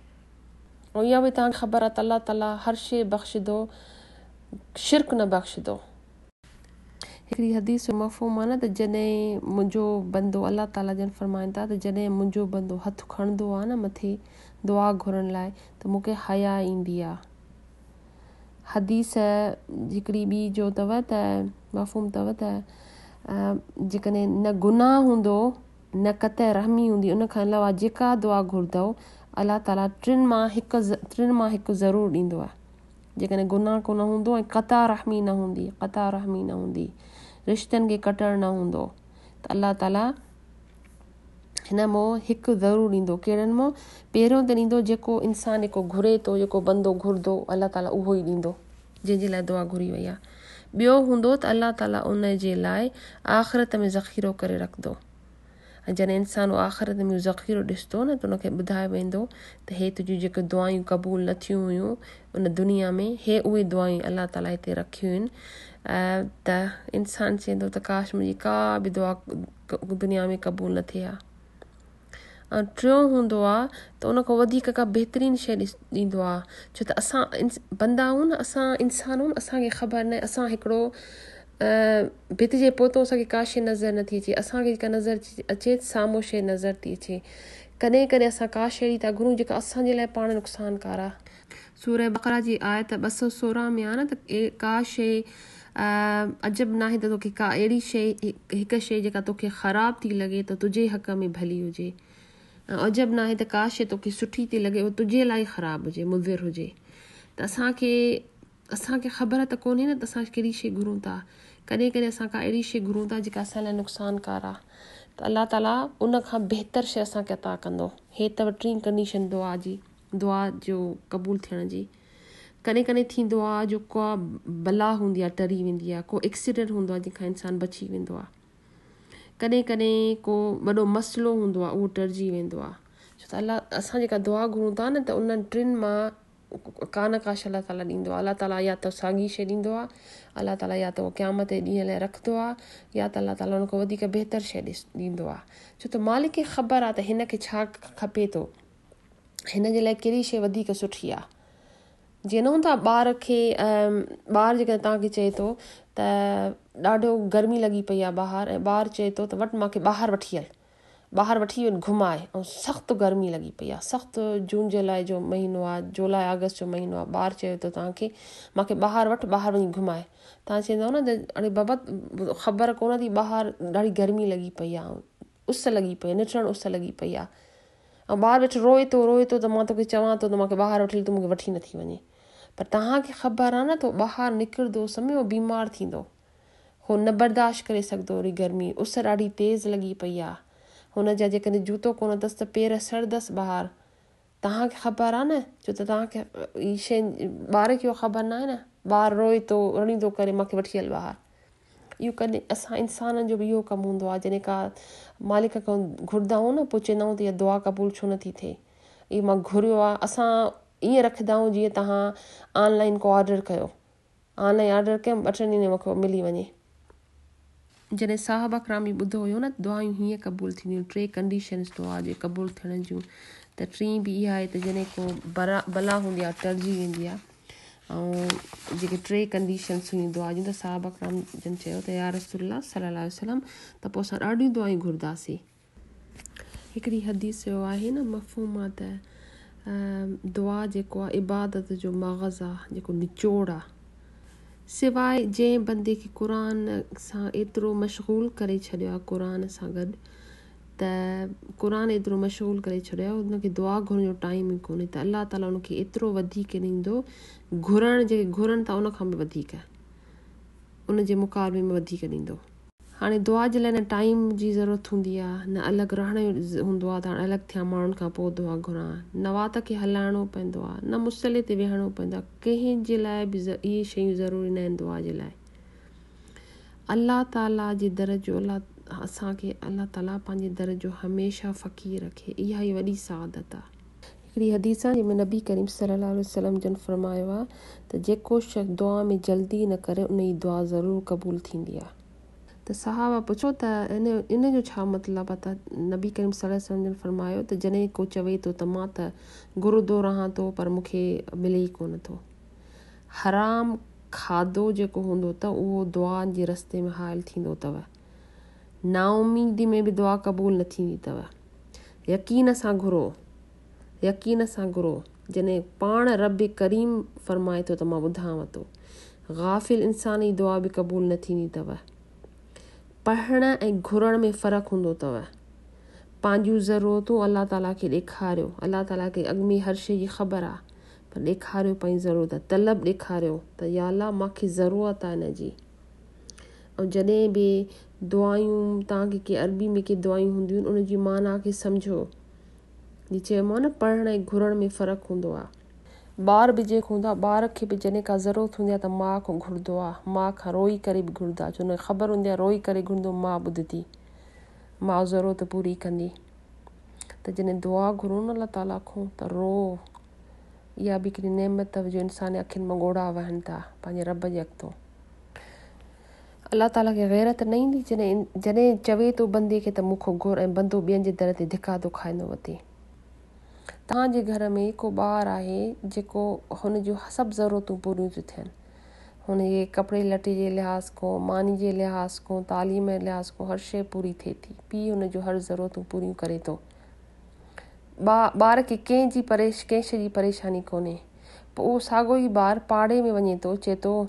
ऐं इहा बि तव्हांखे ख़बर आहे त अलाह ताला हर शइ बख़्शंदो, शिरक न बख़्शंदो। हिकिड़ी हदीस जो मफ़हूम आहे न, त जॾहिं मुंहिंजो बंदो, अलाह ताला जन फरमाइनि था त जॾहिं मुंहिंजो बंदो हथु खणंदो आहे न मथे दुआ घुरण लाइ, त मूंखे हया ईंदी आहे। हदीस हिकिड़ी ॿी जो अथव त मफ़हूम अथव त जेकॾहिं न गुनाह हूंदो न कतई रहमी हूंदी, उन खां अलावा जेका दुआ घुरंदो अलाह ताला टिनि मां हिकु ज़रूरु ॾींदो आहे। जेकॾहिं गुनाह को न हूंदो ऐं कता रहमी न हूंदी, रिश्तनि खे कटणु न हूंदो, त अलाह ताला हिन मां हिकु ज़रूरु ॾींदो। कहिड़नि मां? पहिरियों त ॾींदो जेको इंसानु जेको घुरे थो, जेको बंदो घुरंदो, अलाह ताला उहो ई ॾींदो जंहिंजे लाइ दुआ घुरी वई आहे। ॿियो हूंदो त अलाह ताला उन जे लाइ आख़िरत में ज़ख़ीरो करे रखंदो, ऐं जॾहिं इंसानु आख़िरत में ज़ख़ीरो ॾिसंदो न, त उनखे ॿुधायो वेंदो त हे तुंहिंजियूं जेके दुआयूं क़बूल न थियूं हुयूं उन दुनिया में, हे उहे दुआयूं अलाह ताला हिते रखियूं आहिनि, त इंसानु चवंदो त काश मुंहिंजी का बि दुआ दुनिया में क़बूल न थिए हा। ऐं टियों हूंदो आहे त उन खां वधीक का बहितरीनु शइ ॾींदो आहे, छो त असां बंदा आहियूं न, असां इंसान आहियूं न, असांखे ख़बर न आहे, असां हिकिड़ो भित जे पोतो असांखे का शइ नज़र नथी अचे, असांखे जेका नज़र अचे साम्हूं शइ नज़र थी अचे। कॾहिं कॾहिं असां का शइ था घुरूं जेका असांजे लाइ पाण नुक़सानकार आहे। सूरह बक़रा जी आयत 216 में आहे न, त का शइ अजब न आहे त तोखे का अहिड़ी शइ, हिकु शइ जेका तोखे ख़राब थी लॻे त तुंहिंजे हक़ में भली हुजे, अजब न आहे त का शइ तोखे सुठी थी लॻे उहो तुंहिंजे लाइ ख़राबु हुजे, मुज़िर हुजे। त असांखे ख़बर त कोन्हे न त असां कहिड़ी शइ घुरूं था। कॾहिं कॾहिं असां का अहिड़ी शइ घुरूं था जेका असां लाइ नुक़सानकार आहे, त अलाह ताला उन खां बहितर शइ असांखे अता कंदो। हे त 3 कंडीशन दुआ जो क़बूल थियण जी। कॾहिं कॾहिं थींदो आहे जो को बला हूंदी आहे टरी वेंदी आहे, को एक्सीडेंट हूंदो आहे जंहिंखां इंसानु बची वेंदो आहे, कॾहिं कॾहिं को वॾो मसइलो हूंदो आहे उहो टरिजी वेंदो आहे, छो त असां जेका दुआ घुरूं था न, त उन्हनि 3 मां का न का शइ अलाह ताला ॾींदो आहे। अलाह ताला या त साॻी शइ ॾींदो आहे, अलाह ताला या त उहो क़यामत जे ॾींहं लाइ रखंदो आहे, या त अलाह ताला उन खां वधीक बहितर शइ ॾींदो आहे, छो त मालिक खे ख़बर आहे त हिन खे छा खपे थो, हिन जे लाइ कहिड़ी शइ वधीक सुठी आहे। जीअं न हूंदा ॿार जेकॾहिं तव्हांखे चए थो त ॾाढो गर्मी लॻी पई आहे ॿाहिरि, ऐं ॿारु चए थो त मूंखे ॿाहिरि वठी वञ घुमाए, ऐं सख़्तु गर्मी लॻी पई आहे, सख़्तु जून जुलाई जो महीनो आहे, जुलाई अगस्त जो महीनो आहे, ॿारु चए थो तव्हांखे मूंखे ॿाहिरि वञी घुमाए, तव्हां चवंदव न त अड़े बाबा ख़बर कोन थी, ॿाहिरि ॾाढी गर्मी लॻी पई आहे, उस लॻी पई आहे, निठिरनि उस लॻी पई आहे, ऐं ॿारु वेठो रोए थो त मां तोखे चवां थो त मूंखे ॿाहिरि वठी तूं मूंखे वठी नथी वञे। पर तव्हांखे ख़बर आहे न त ॿाहिरि निकिरंदो समय उहो बीमार थींदो, हो न बर्दाश्त करे सघंदो वरी गर्मी, उस ॾाढी तेज़ लॻी पई आहे, हुनजा जेकॾहिं जूतो कोन अथसि त पेर सड़ंदसि ॿाहिरि, तव्हांखे ख़बर आहे न, छो त तव्हांखे हीअ शइ ॿार खे ख़बर न आहे न, ॿारु रोए थो रणी थो करे मूंखे वठी हल ॿाहिरि। इहो कॾहिं असां इंसाननि जो बि इहो कमु हूंदो आहे, जॾहिं का मालिक खां घुरंदा आहियूं न, पोइ चवंदा आहियूं त इहा दुआ क़बूल छो नथी थिए, इहो मां घुरियो आहे। असां ईअं रखंदा आहियूं जीअं तव्हां ऑनलाइन को ऑडर कयो, ऑनलाइन ऑडर कयो 2-3 ॾींहं में मूंखे मिली वञे। जॾहिं साहबा करामी ॿुधो हुयो न दुआयूं हीअं क़बूल थींदियूं, 3 कंडीशन्स दुआ जे क़बूल थियण जूं, त 3 बि इहा आहे त जॾहिं को बला हूंदी आहे टरिजी वेंदी आहे, ऐं जेके 3 कंडीशन्स हुयूं दुआ जूं, त साहबा कराम जन चयो त या रसूलल्लाह सल्लल्लाहु अलैहि वसल्लम, त पोइ असां ॾाढियूं दुआयूं घुरंदासीं। हिकिड़ी हदीस जो आहे न मफ़हूम आहे त दुआ जेको आहे इबादत जो मग़ज़ आहे, जेको निचोड़ आहे, सवाइ जंहिं बंदे खे क़ुर सां एतिरो मशगूल करे छॾियो आहे, क़ुर सां गॾु त क़ुर एतिरो मशगूल करे छॾियो आहे, उनखे दुआ घुरण जो टाइम ई कोन्हे, त अलाह ताला उनखे एतिरो वधीक ॾींदो, घुरण जेके घुरनि था उनखां बि वधीक, उनजे मुक़ाबले में वधीक ॾींदो। हाणे दुआ जे लाइ न टाइम जी ज़रूरत हूंदी आहे, न अलॻि रहण जो हूंदो आहे त हाणे अलॻि थिया माण्हुनि खां पोइ दुआ घुरां, न वात खे हलाइणो पवंदो आहे, न मुसले ते वेहणो पवंदो आहे, कंहिंजे लाइ बि इहे शयूं ज़रूरी न आहिनि दुआ जे लाइ। अलाह ताला जे दर जो असांखे अलाह ताला पंहिंजे दर जो हमेशह फ़क़ीर रखे, इहा ई वॾी सआदत आहे। हिकिड़ी हदीस आहे जंहिंमें नबी करीम सल्लल्लाहु अलैहि वसल्लम जन फरमायो आहे त जेको शख़्स दुआ में जल्दी न करे उन जी दुआ ज़रूरु क़बूल थींदी आहे। त सहाबा पुछो त इन जो छा मतिलबु आहे? त नबी करीम सल्लल्लाहु अलैहि वसल्लम जन फरमायो त जॾहिं को चवे थो त मां त घुरंदो रहां थो पर मूंखे मिले ई कोन थो, हराम खाधो जेको हूंदो त उहो दुआ जे रस्ते में हायल थींदो अथव, नाउमीदी में बि दुआ क़बूल न थींदी अथव। यकीन सां घुरो, यकीन सां घुरो, जॾहिं पाण रब करीम फरमाए थो त मां ॿुधांव थो, गाफ़िल इंसान जी दुआ बि क़बूल न थींदी अथव। पढ़ण ऐं घुरण में फ़र्क़ु हूंदो अथव। पंहिंजूं ज़रूरतूं अलाह ताला खे ॾेखारियो, अलाह ताला खे अॻ में हर शइ जी ख़बर आहे, पर ॾेखारियो पंहिंजी ज़रूरत, तलब ॾेखारियो त या अलाह मूंखे ज़रूरत आहे हिन जी। ऐं जॾहिं बि दुआयूं तव्हांखे के अरबी में के दुआयूं हूंदियूं आहिनि उनजी माना खे सम्झो, जीअं चयोमांव न पढ़ण ऐं घुरण में फ़र्क़ु हूंदो आहे। ॿार बि जेको हूंदो आहे, ॿार खे बि जॾहिं का ज़रूरत हूंदी आहे त माउ खां घुरंदो आहे, माउ खां रोई करे बि घुरंदो आहे, छो हुनखे ख़बर हूंदी आहे रोई करे घुरंदो माउ ॿुधंदी, माउ ज़रूरत पूरी कंदी। त जॾहिं दुआ घुरूं न अलाह ताला खां त रो, इहा बि हिकिड़ी नेमत जो इंसान जे अखियुनि मां ॻोढ़ा वहनि था पंहिंजे रब जे अॻितो। अलाह ताला खे गैरत न ईंदी जॾहिं चवे थो बंदे खे त मूंखों घुर ऐं बंदो ॿियनि जे दर ते धिका थो खाईंदो वठे। तव्हांजे घर में को ॿारु आहे जेको हुन जूं सभु ज़रूरतूं पूरियूं थियूं थियनि, हुनजे कपिड़े लटे जे लिहाज़ खां, मानी जे लिहाज़ खां, तालीम जे लिहाज़ खां हर शइ पूरी थिए थी, पीउ हुन जूं हर ज़रूरतूं पूरियूं करे थो, ॿार खे कंहिं शइ जी परेशानी कोन्हे, पोइ उहो साॻियो ई ॿारु पाड़े में वञे थो, चए थो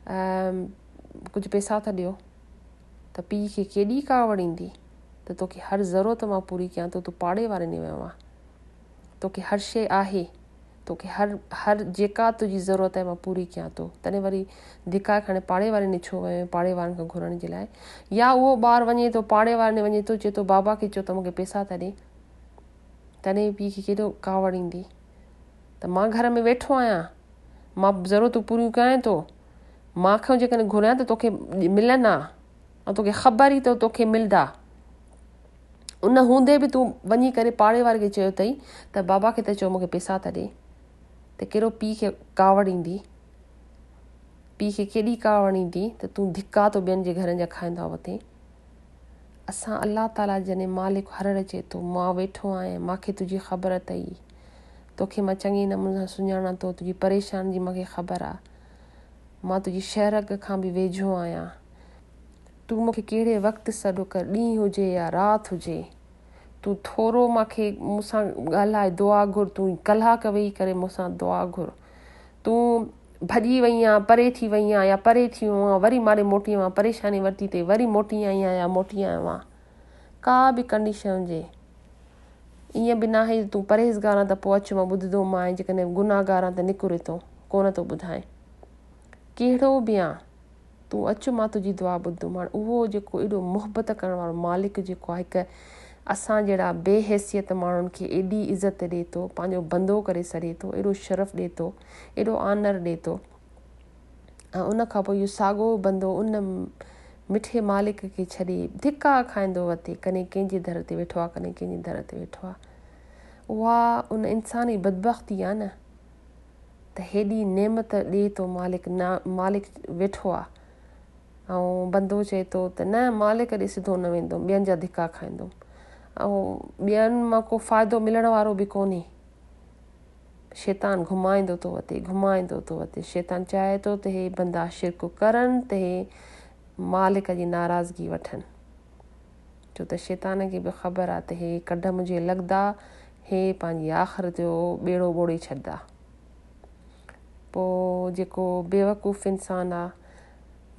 कुझु पैसा था ॾियो, त पीउ खे केॾी कावड़ ईंदी त तोखे हर ज़रूरत मां पूरी कयां थो, तूं पाड़े वारे ने वियो आहे, तोखे हर शइ आहे, तोखे हर जेका तुंहिंजी ज़रूरत आहे मां पूरी कयां थो, तॾहिं वरी धिका खणे पाड़े वारे ने छो वियो, पाड़े वारनि खां घुरण जे लाइ। या उहो ॿारु वञे थो पाड़े वारे ने वञे थो, चए थो बाबा खे चओ त मूंखे पैसा त ॾे, तॾहिं पीउ खे केॾो कावड़ ईंदी त मां घर में वेठो आहियां, मां ज़रूरतूं पूरियूं कयां थो, मूंखां जेकॾहिं घुरियां त तोखे मिलंदा ऐं तोखे ख़बर ई तोखे मिलंदा, उन हूंदे बि तूं वञी करे पाड़े वारे खे चयो अथई त बाबा खे त चओ मूंखे पैसा त ॾे, त कहिड़ो पीउ खे कावड़ ईंदी, पीउ खे केॾी कावड़ ईंदी त तूं धिका तो ॿियनि जे घरनि जा खाईंदा वठे। असां अलाह ताला जॾहिं मालिक हर अचे थो, मां वेठो आहियां, मूंखे तुंहिंजी ख़बर अथई, तोखे मां चङे नमूने सां सुञाणां थो, तुंहिंजी परेशानी जी मूंखे ख़बर आहे, मां तुंहिंजी शहरग खां बि वेझो आहियां, तूं मूंखे कहिड़े वक़्तु सॾु कर, ॾींहुं हुजे या राति हुजे, तूं थोरो मूंसां ॻाल्हाए, दुआ घुर, तूं कलाक वेही करे मूंसां दुआ घुर, तूं भॼी वई आहीं, परे थी वई आहीं या परे थी वियो आहीं, वरी मारे मोटी आहियां, परेशानी वरिती अथई वरी मोटी आई आहियां या मोटी आयो आहियां, का बि कंडीशन हुजे, ईअं बि न आहे तूं परहेज़गार आहीं त पोइ अचु मां ॿुधंदो मां, जेकॾहिं गुनाहगार आहीं त निकिरे थो कोन थो ॿुधाए, कहिड़ो बि आहे तूं अचु मां तुंहिंजी दुआ ॿुधंदुमि। हाणे उहो जेको एॾो मुहबत करण वारो मालिक जेको आहे, हिकु असां जहिड़ा बेहैसियत माण्हुनि खे एॾी इज़त ॾिए थो, पंहिंजो बंदो करे सॾे थो, एॾो शरफ़ ॾिए थो, एॾो आनर ॾिए थो, ऐं उनखां पोइ इहो साॻियो बंदो उन मिठे मालिक खे छॾे धिका खाईंदो वठे, कॾहिं कंहिंजे दर ते वेठो आहे, कॾहिं कंहिंजे दर ते वेठो आहे, उहा उन इंसान जी बदबख़्ती आहे न, त हेॾी नेमत ॾिए थो मालिक वेठो आहे, ऐं बंदो चए थो त न मालिक ॾे सिधो न वेंदुमि, ॿियनि जा धिका खाईंदुमि, ऐं ॿियनि मां को फ़ाइदो मिलण वारो बि कोन्हे, शैतान घुमाईंदो थो वठे, शैतान चाहे थो त हे बंदा शिरक करनि, त हे मालिक जी नाराज़गी वठनि, छो त शैतान खे बि ख़बर आहे त हे कढ मुंहिंजे लॻंदा, हे पंहिंजी आख़िरत जो ॿेड़ो ॿोड़े छॾंदा। पोइ जेको बेवकूफ़ इंसान आहे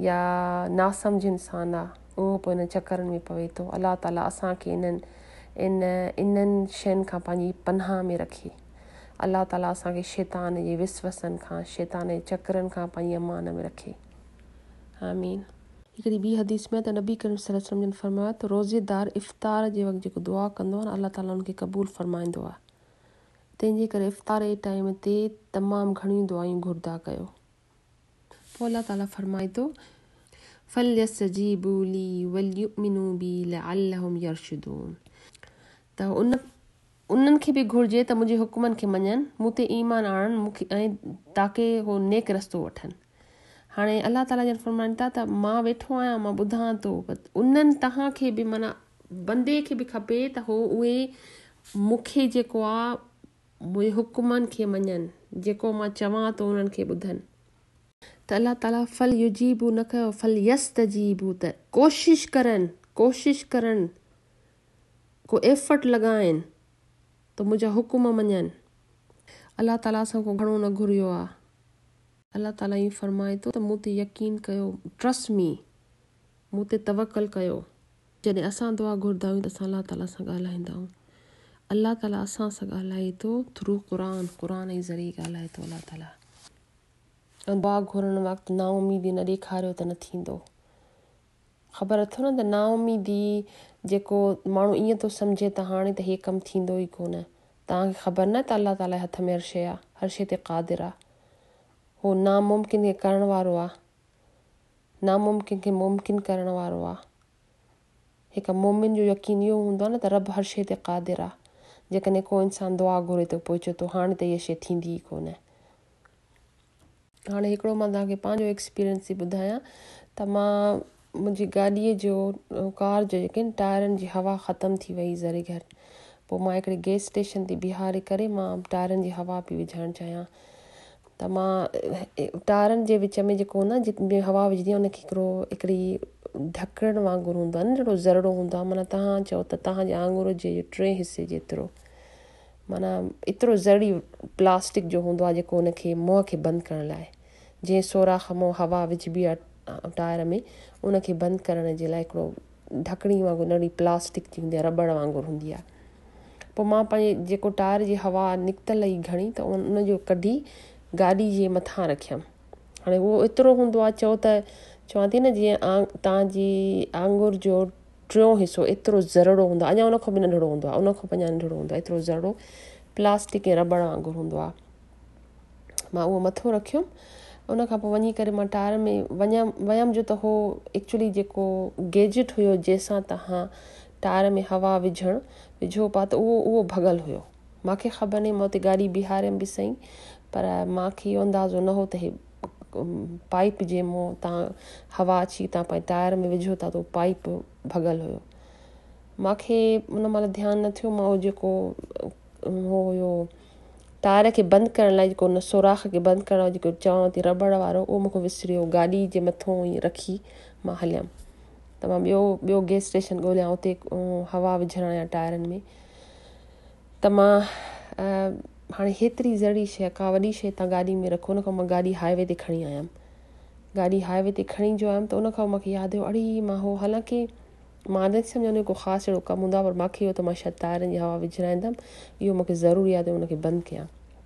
या नासमझ इंसानु आहे उहो पोइ इन चकरनि में पवे थो। अलाह ताला असांखे इन्हनि शयुनि खां पंहिंजी पनाह में रखे। अलाह ताला असांखे शैतान जे विसवसनि खां, शैतान जे चकरनि खां पंहिंजी अमान में रखे। आमीन। हिकिड़ी ॿी हदीस में त नबी करीम सल्लल्लाहु अलैहि वसल्लम जन फरमायो त रोज़ेदार इफ़्तार जे वक़्तु जेको दुआ कंदो आहे न, अलाह ताला उनखे क़बूल फरमाईंदो आहे। तंहिंजे करे इफ़्तार जे टाइम ते तमामु घणियूं दुआयूं घुरदा कयो। पोइ अलाह ताला फरमाए थो फलयस्तजीबू ली वलयुमिनू बी लअल्लहुम यरशुदून। त उन्हनि खे बि घुरिजे त मुंहिंजे हुकुमनि खे मञनि, मूं ते ईमान आणनि मूंखे ऐं ताकी हो नेक रस्तो वठनि। हाणे अलाह ताला जन फरमाइनि था त मां वेठो आहियां, मां ॿुधां थो, उन्हनि तव्हांखे बि माना बंदे खे बि खपे त हो उहे मूंखे जेको आहे मुंहिंजे हुकुमनि खे मञनि, जेको मां चवां थो उन्हनि खे ॿुधनि। त अलाह ताला फल युजीबू न कयो, फल यस्तजीबू त कोशिश करनि को एफर्ट लॻाइनि त मुंहिंजा हुकुम मञनि। अलाह ताला असांखो घणो न घुरियो आहे। अलाह ताला ईअं फरमाए थो त मूं ते यकीन कयो, ट्रस्ट मी, मूं ते तवकल कयो। जॾहिं असां दुआ घुरंदा आहियूं त असां अलाह ताला सां ॻाल्हाईंदा आहियूं। अलाह ताला असां सां ॻाल्हाए थो थ्रू क़ुरान जे ज़रिए ॻाल्हाए थो अलाह ताला। ऐं दुआ घुरण वक़्तु नाउमीदी न ॾेखारियो त न थींदो। ख़बर अथव न त नाउमीदी जेको माण्हू ईअं थो सम्झे त हाणे त हे कमु थींदो ई कोन। तव्हांखे ख़बर न त अलाह ताला जे हथ में हर शइ आहे, हर शइ ते क़ादिर आहे। हो नामुमकिन खे करण वारो आहे, नामुमकिन खे मुमकिन करण वारो आहे। हिकु मोमिन जो यकीन इहो हूंदो आहे न त रब हर शइ ते क़ादिर आहे। जेकॾहिं को इंसानु दुआ घुरे थो पोइ चए थो हाणे त इहा शइ थींदी ई कोन। हाणे हिकिड़ो मां तव्हांखे पंहिंजो एक्सपीरियंस थी ॿुधायां त मां मुंहिंजी गाॾीअ जो कार जो जेके टायरनि जी हवा ख़तमु थी वई ज़रे घर। पोइ मां हिकिड़े गैस स्टेशन ते बीहारे करे मां टायरनि जी हवा पई विझाइणु चाहियां। त मां टायरनि जे विच में जेको न जिते हवा विझंदी आहे उनखे हिकिड़ी ढकण वांगुरु हूंदो आहे न, जहिड़ो ज़रड़ो हूंदो आहे। माना तव्हां चओ त तव्हांजे आङुर जे 3 हिसे जेतिरो, माना एतिरो ज़रड़ी प्लास्टिक जो हूंदो आहे जेको उनखे मुंहं खे बंदि करण लाइ, जीअं सोराख़ मां हवा विझबी आहे टायर में, उनखे बंदि करण जे लाइ हिकिड़ो ढकणी वांगुरु नंढी प्लास्टिक जी हूंदी आहे, रबड़ वांगुरु हूंदी आहे। पोइ मां पंहिंजे जेको टायर जी हवा निकितल ई घणी त उनजो कढी गाॾी जे मथां रखियमि। हाणे उहो एतिरो हूंदो आहे, चवां थी न जीअं तव्हांजी आङुर जो 3 हिसो एतिरो ज़रड़ो हूंदो आहे, अञा उनखां बि नंढिड़ो हूंदो आहे, उनखां बि अञा नंढिड़ो हूंदो आहे, एतिरो ज़रड़ो प्लास्टिक ऐं रबड़ वांगुरु हूंदो आहे। मां उहो मथो रखियुमि। उनखां पोइ वञी करे मां टायर में वयमि जो त हो एक्चुअली जेको गैजेट हुयो जंहिंसां तव्हां टायर में हवा विझो पिया त उहो भॻल हुयो। मूंखे ख़बर न, मां उते गाॾी बीहारियमि बि सही, पर मूंखे इहो अंदाज़ो न हो त हे पाइप जे मुंहुं तव्हां हवा अची तव्हां पंहिंजे टायर में विझो था त उहो पाइप भॻल हुयो। मूंखे उन महिल ध्यानु न थियो, मां उहो जेको उहो हुयो टायर खे बंदि करण लाइ जेको उन सोराख़ खे बंदि करण लाइ जेको चवां थी रबड़ वारो, उहो मूंखे विसरियो। गाॾी जे मथां ईअं रखी मां हलियमि त मां ॿियो गैस स्टेशन ॻोल्हियां उते हवा विझण या टायरनि में। त मां हाणे हेतिरी ज़रूरी शइ, का वॾी शइ तव्हां गाॾी में रखो। उनखां मां गाॾी हाईवे ते खणी आयमि। गाॾी हाईवे ते खणी जो आयमि त उनखां मूंखे यादि हुयो, अड़े मां हो, हालांकि मां न सम्झंदी को ख़ासि अहिड़ो कमु हूंदो आहे, पर मूंखे इहो त मां शायदि टायरनि जी हवा विझाईंदमि, इहो मूंखे ज़रूरु यादि आहे, उनखे बंदि कयां।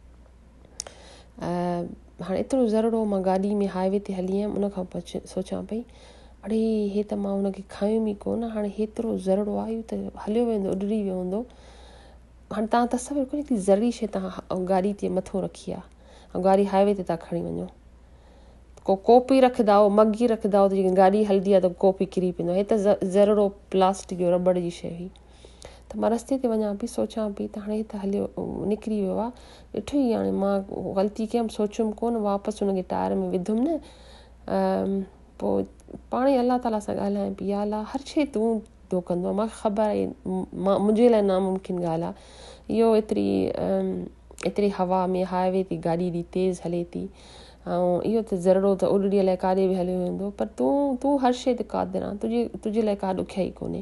हाणे एतिरो ज़रड़ो मां गाॾी में हाईवे ते हली आयमि। उनखां पोइ सोचां पई, अड़े हे त मां उनखे खयुमि ई कोन। हाणे हेतिरो ज़रड़ो आहे, इहो त हलियो वेंदो, उॾड़ी वियो हूंदो। हाणे तव्हां तसवीर कयो, हिकिड़ी ज़रूरी शइ तव्हां गाॾी ते मथो रखी आहे ऐं गाॾी हाईवे ते तव्हां खणी वञो। को कोपी रखंदा मगी रखंदा त जेकी गाॾी हलंदी आहे त कोपी किरी पवंदो। हे त ज़रड़ो प्लास्टिक जो रबड़ जी शइ हुई। त मां रस्ते ते वञां पई, सोचां पई त हाणे त हलियो निकिरी वियो आहे, ॾिठो ई। हाणे मां ग़लती कयमि, सोचियुमि कोन, वापसि हुनखे टायर में विधुमि न। पोइ पाण ई अलाह ताला सां ॻाल्हायां पई, या अलाह हर शइ तूं कंदो आहे, मूंखे ख़बर आहे मुंहिंजे लाइ नामुमकिन ॻाल्हि आहे इहो। एतिरी हवा में हाईवे ते गाॾी एॾी तेज़ हले थी, ऐं इहो त ज़रड़ो त उॾड़ी लाइ काॾे बि हलियो वेंदो, पर तूं हर शइ ते क़ादिर आहे, तुंहिंजे लाइ का ॾुखियाई कोन्हे।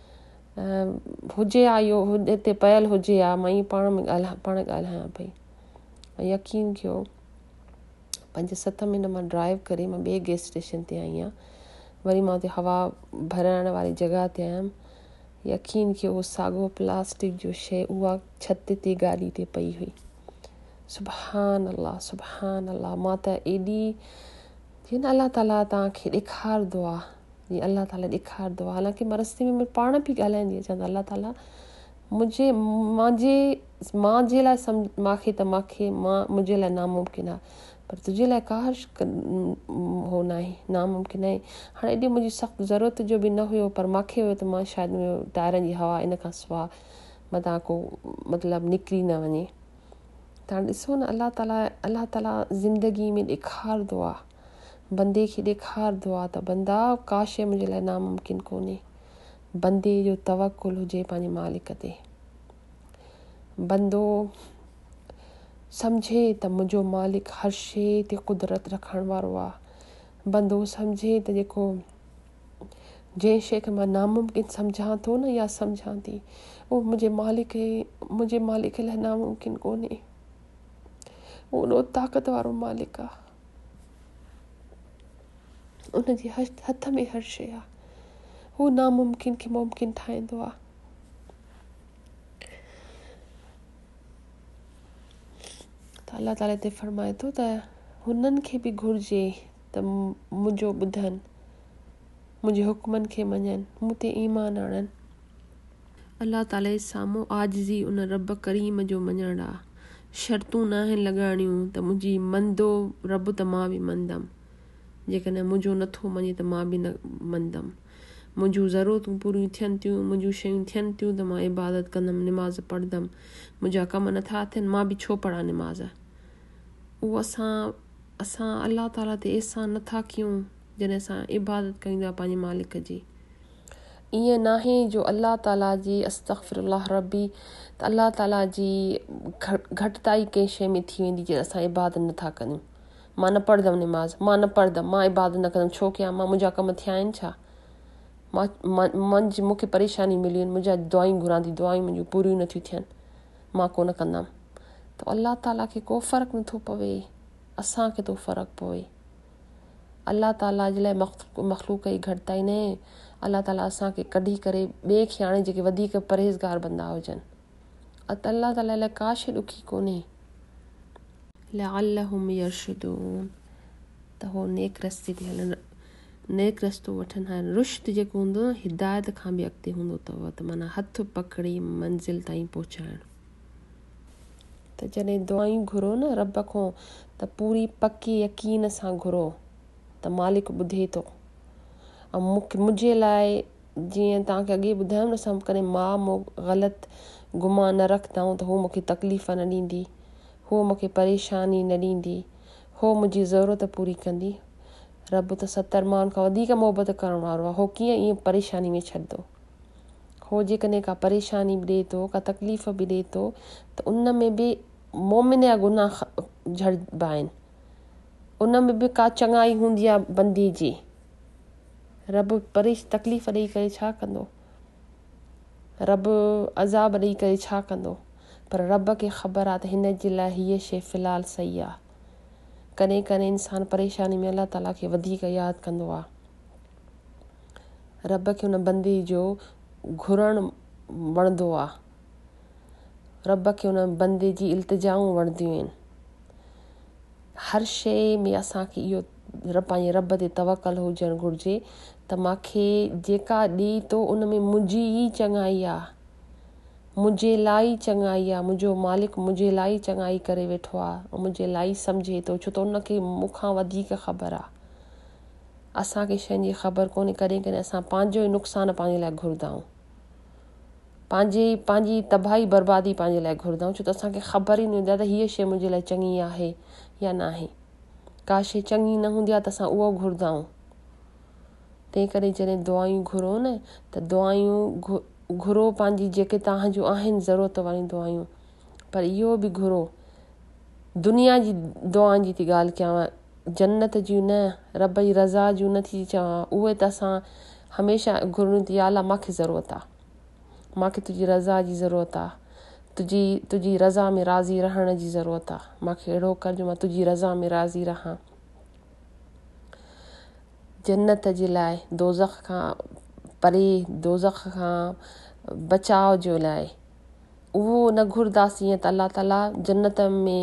हुजे हा इहो हिते पयल हुजे हा, मां ईअं पाण ॻाल्हायां पई। यकीन कयो, 5-7 मिनट मां ड्राइव करे मां ॿिए गैस स्टेशन ते आई आहियां। वरी मां उते हवा भराइण वारी जॻह ते आयमि। यकीन कयो उहो साॻियो प्लास्टिक जो शइ उहा छत ते गाॾी ते पई हुई। सुभान अल्लाह, सुभान अल्लाह। मां त एॾी जीअं न अलाह ताला तव्हांखे ॾेखारंदो आहे, जीअं अलाह ताला ॾेखारंदो आहे। हालांकि मां रस्ते में पाण बि ॻाल्हाईंदी आहियां, अलाह ताला मुंहिंजे लाइ मुंहिंजे लाइ नामुमकिन आहे, पर तुंहिंजे लाइ का हो न आहे, नामुमकिन आहे। हाणे एॾी मुंहिंजी सख़्तु ज़रूरत जो बि न हुयो, पर मूंखे हुयो त मां शायदि टायरनि जी हवा इन खां सवाइ मथां को मतिलबु निकिरी न वञे। त हाणे ॾिसो न, अलाह ताला ज़िंदगी में ॾेखारंदो आहे, बंदे खे ॾेखारंदो आहे त बंदा का शइ मुंहिंजे लाइ नामुमकिन कोन्हे। बंदे जो तवकुल हुजे पंहिंजे मालिक ते। बंदो सम्झे त मुंहिंजो मालिक हर शइ ते कुदरत रखण वारो आहे। बंदो सम्झे त जंहिं शइ खे मां नामुमकिन सम्झां थो न या सम्झां थी, उहो मुंहिंजे मालिक लाइ नामुमकिन कोन्हे। उहो एॾो ताक़त वारो मालिक आहे, उनजे हथ में हर शइ आहे। हू नामुमकिन खे मुमकिन ठाहींदो आहे। त अलाह ताला हिते फरमाए थो त हुननि खे बि घुरिजे त मुंहिंजो ॿुधनि, मुंहिंजे हुकमनि खे मञनि, मूं ते ईमान आणनि। अलाह ताला जे साम्हूं आजिज़ी उन रब करीम जो मञण आहे। शर्तूं न आहिनि लॻाइणियूं त मुंहिंजी मंदो रब त मां बि मंदमि, जेकॾहिं मुंहिंजो नथो मञे त मां बि न मंदमि। मुंहिंजूं ज़रूरतूं पूरियूं थियनि थियूं, मुंहिंजूं शयूं थियनि थियूं त मां इबादत कंदमि, निमाज़ पढ़ंदमि। मुंहिंजा कम नथा थियनि, मां बि छो पढ़ां निमाज़। उहो असां अलाह ताला ते एहसान नथा कयूं जॾहिं असां इबादत कयूं था पंहिंजे मालिक जी। ईअं नाहे जो अलाह ताला जी अस्तग़फिरुल्लाह रबी, त अलाह ताला जी घटिताई कंहिं शइ में थी वेंदी जे असां इबादत नथा कयूं। मां न पढ़ंदमि निमाज़, मां न पढ़ंदमि, मां इबादत न कंदमि, छो कयां? मुंहिंजा कम थिया आहिनि छा? मूंखे परेशानी मिलियूं आहिनि, मुंहिंजा दुआयूं घुरां थी, दुआयूं मुंहिंजूं पूरियूं नथियूं थियनि, मां कोन कंदमि। त अलाह ताला खे को फ़र्क़ु नथो पवे, असांखे थो फ़र्क़ु पवे। अलाह ताला जे लाइ मख़लूक जी घटिताई न आहे। अलाह ताला असांखे कढी करे ॿिए खे हाणे जेके वधीक परहेज़गार बंदा हुजनि, त अलाह ताला लाइ का शइ ॾुखी कोन्हे। लअल्लहुम यरशुदून, त हो नेक रस्ते ते हलनि, नेक रस्तो वठनि। हाणे रुश्द जेको हूंदो न, हिदायत खां बि अॻिते हूंदो अथव, त माना हथु पकड़ी मंज़िल ताईं पहुचाइणु। त जॾहिं दुआयूं घुरो न रब खां, त पूरी पके यकीन सां घुरो त मालिक ॿुधे थो। ऐं मुंहिंजे लाइ जीअं तव्हांखे अॻे ॿुधायो न, असां कॾहिं मां ग़लति गुमान न रखंदाऊं त हू मूंखे तकलीफ़ न ॾींदी, हू मूंखे परेशानी न ॾींदी, हो मुंहिंजी ज़रूरत पूरी कंदी। रब त 70 माण्हुनि खां वधीक मोहबत करण वारो आहे। हो कीअं ईअं परेशानी में छॾंदो? हो जेकॾहिं का परेशानी बि ॾिए थो, का तकलीफ़ बि ॾिए थो, त उन में बि मोमिन जा गुनाह झड़िबा आहिनि, उन में बि का चङाई हूंदी आहे बंदे जी। रब तकलीफ़ ॾेई करे छा कंदो? रब अज़ाब ॾेई करे छा कंदो? पर रब खे ख़बर आहे त हिन जे लाइ हीअ शइ फ़िलहाल सही आहे। कॾहिं कॾहिं इंसान परेशानी में अलाह ताला खे वधीक यादि कंदो आहे। रब खे हुन बंदे जो घुरणु वणंदो आहे, रब खे हुन बंदे जी इल्तिजाऊं वणंदियूं आहिनि। हर शइ में असांखे इहो पंहिंजे रब ते तवकल हुजणु घुरिजे त मूंखे जेका ॾिए थो उन में मुंहिंजी ई चङाई आहे, मुंहिंजे लाइ चङाई आहे। मुंहिंजो मालिक मुंहिंजे लाइ चङाई करे वेठो आहे, ऐं मुंहिंजे लाइ सम्झे थो, छो त उनखे मूंखां वधीक ख़बर आहे। असांखे शयुनि जी ख़बर कोन्हे। कॾहिं कॾहिं असां पंहिंजो ई नुक़सानु पंहिंजे लाइ घुरंदा आहियूं, पंहिंजी तबाही बर्बादी पंहिंजे लाइ घुरंदा आहियूं, छो त असांखे ख़बर ई न हूंदी आहे त हीअ शइ मुंहिंजे लाइ चङी आहे या न आहे। का शइ चङी न हूंदी आहे त असां उहो घुरंदा आहियूं। तंहिं करे जॾहिं दुआयूं घुरो न, त दुआयूं घुरो पंहिंजी जेके तव्हां जूं आहिनि ज़रूरत वारियूं दुआयूं, पर इहो बि घुरो दुनिया जी दुआनि जी थी ॻाल्हि कयां, जन्नत जूं न, रब जी रज़ा जूं नथी चवां। उहे त असां हमेशह घुरनि थी, या अल्लाह मूंखे ज़रूरत आहे, मूंखे तुंहिंजी रज़ा जी ज़रूरत आहे, तुंहिंजी रज़ा में राज़ी रहण जी ज़रूरत आहे। मूंखे अहिड़ो कर जो मां तुंहिंजी रज़ा में राज़ी रहां। जन्नत जे लाइ, दोज़ख खां परे, दोज़ख खां बचाव जो लाइ उहो न घुरदासीं ईअं त अलाह ताला जन्नत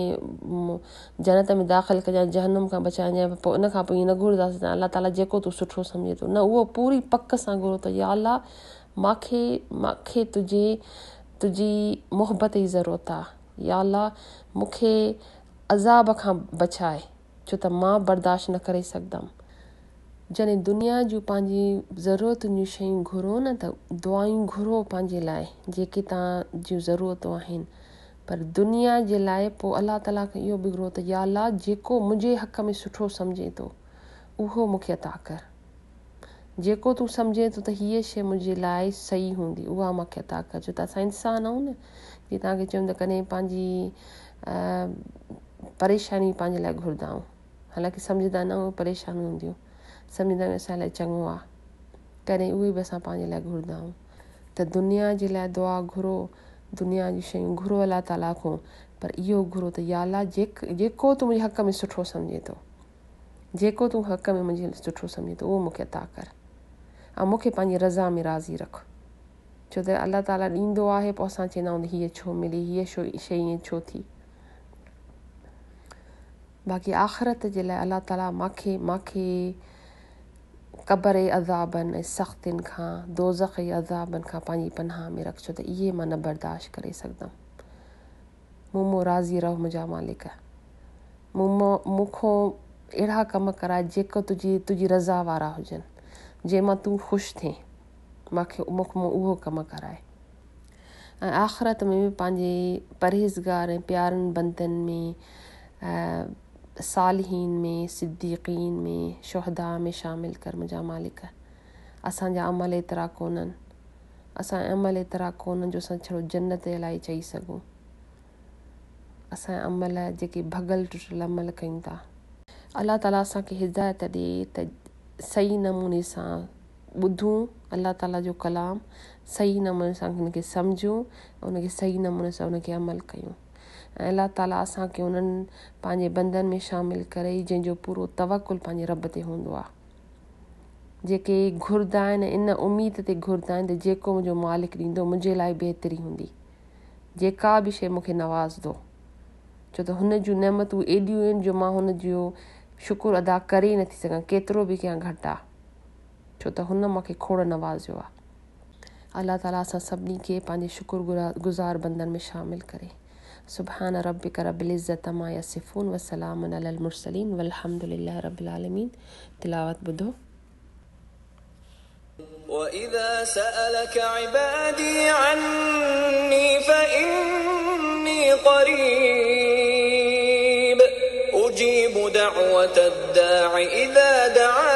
में दाख़िल कजांइ, जहन्नम खां बचाइजांइ। पोइ इन खां पोइ ईअं न घुरदासीं त अलाह ताला जेको तूं सुठो सम्झे थो, न उहो पूरी पक सां घुरो त या अलाह मूंखे तुंहिंजी मोहबत जी ज़रूरत आहे। या अलाह मूंखे अज़ाब खां बचाए, छो त मां बर्दाश्त न करे सघंदमि। जॾहिं दुनिया जूं पंहिंजी ज़रूरतुनि जूं शयूं घुरो न त दुआयूं घुरो पंहिंजे लाइ जेके तव्हां जूं ज़रूरतूं आहिनि, पर दुनिया जे लाइ पोइ अलाह ताला खे इहो बि घुरो त या अलाह जेको मुंहिंजे हक़ में सुठो सम्झे थो उहो मूंखे अता कर। जेको तूं सम्झे थो त हीअ शइ मुंहिंजे लाइ सही हूंदी उहा मूंखे अता कर। छो त असां इंसान आहियूं न, जीअं तव्हांखे चयूं त कॾहिं पंहिंजी परेशानी पंहिंजे लाइ घुरंदा आहियूं, हालांकि सम्झंदा न आहियूं परेशानियूं हूंदियूं, सम्झंदा आहियूं असां लाइ चङो आहे, कॾहिं उहे बि असां पंहिंजे लाइ घुरंदा आहियूं। त दुनिया जे लाइ दुआ घुरो, दुनिया जी शयूं घुरो अलाह ताला खां, पर इहो घुरो त या अलाह जेको तूं मुंहिंजे हक़ में सुठो सम्झे थो, जेको तूं हक़ में मुंहिंजे सुठो सम्झे थो उहो मूंखे अता कर ऐं मूंखे पंहिंजी रज़ा में राज़ी रख। छो त अलाह ताला ॾींदो आहे, पोइ असां चवंदा आहियूं हीअ छो मिली, हीअ शइ ईअं छो थी। बाक़ी आख़िरत जे लाइ अलाह ताला मूंखे क़बर जे अज़ाबनि ऐं सख़्तियुनि खां, दोज़ख जे अज़ाबनि खां पंहिंजी पनाह में रख, छो त इहे मां न बर्दाश्त करे सघंदमि। मूं राज़ी रहो मुंहिंजा मालिक, मूंखों अहिड़ा कम कराए जेको तुंहिंजी रज़ा वारा हुजनि, जंहिंमां तूं ख़ुशि थिए, मूंखां उहो कम कराए। ऐं आख़िरत में बि पंहिंजे परहेज़गार ऐं प्यारनि बंदनि में, सालिहीन में, सिद्दीक़ीन में, शुहदा में शामिल कर मुंहिंजा मालिक। असांजा अमल एतिरा कोन्हनि जो असां छड़ो जन्नत जे लाइ चई सघूं। असांजा अमल जेके भॻल टुटल अमल कयूं था, अलाह ताला असांखे हिदायत ॾिए त सही नमूने सां ॿुधूं अलाह ताला जो कलाम, सही नमूने सां हुनखे सम्झूं, उनखे सही नमूने सां उनखे अमल कयूं। ऐं अलाह ताला असांखे उन्हनि पंहिंजे बंदनि में शामिल करे जंहिंजो पूरो तवकुल पंहिंजे रब ते हूंदो आहे, जेके घुरदा आहिनि इन उमेद ते घुरदा आहिनि त जेको मुंहिंजो मालिक ॾींदो मुंहिंजे लाइ बहितरी हूंदी, जेका बि शइ मूंखे नवाज़दो, छो त हुन जूं नेमतूं एॾियूं आहिनि जो मां हुन जो शुकुरु अदा करे ई नथी सघां, केतिरो बि कयां घटि आहे, छो त हुन मूंखे खोड़ नवाज़ियो आहे। अलाह ताला असां सभिनी खे पंहिंजे शुकुरगुज़ार बंदनि में शामिल करे। सुभान रब्बिक रब्बिल इज़्ज़ति अम्मा यसिफ़ून व सलामुन अलल मुरसलीन वल्हम्दुलिल्लाहि रब्बिल आलमीन। तिलावत ॿुधो। وإذا سألك عبادي عني فإني قريب أجيب دعوة الداع إذا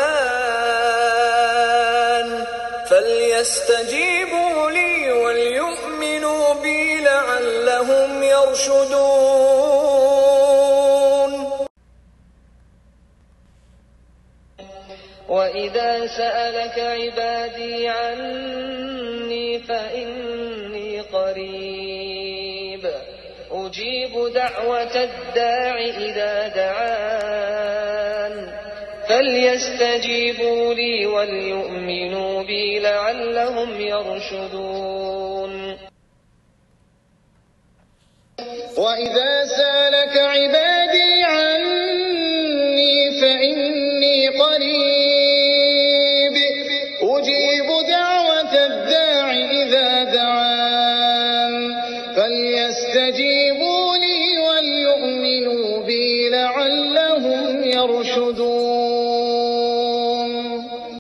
دعان فليستجيبوا لي وليؤمنوا بي لعلهم يرشدون. وإذا سألك عبادي عني فإني قريب أجيب دعوة الداع إذا دعان فليستجيبوا لي وليؤمنوا بي لعلهم يرشدون. وإذا سألك عبادي عني فإني قريب أجيب دعوة الداع إذا دعان فليستجيبوا